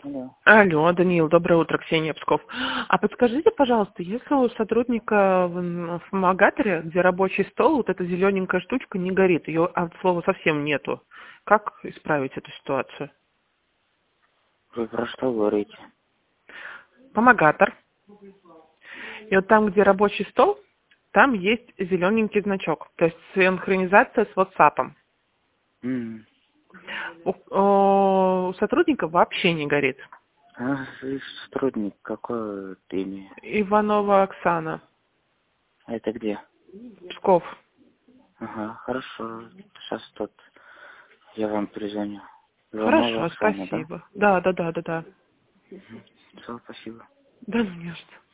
Алло. Алло, Даниил, доброе утро, Ксения Псков. А подскажите, пожалуйста, если у сотрудника в фумигаторе, где рабочий стол, вот эта зелененькая штучка не горит, ее от слова совсем нету, как исправить эту ситуацию? Вы про что говорите? Фумигатор. И вот там, где рабочий стол, там есть зелененький значок, то есть синхронизация с WhatsApp. М. У сотрудника вообще не горит. А вы сотрудник, какое имя? Иванова Оксана, А это где? Псков. Ага, хорошо. Сейчас тут я вам перезвоню. Иванова Хорошо, Оксана, да? спасибо. Да. Все, спасибо. Да, ну не за что.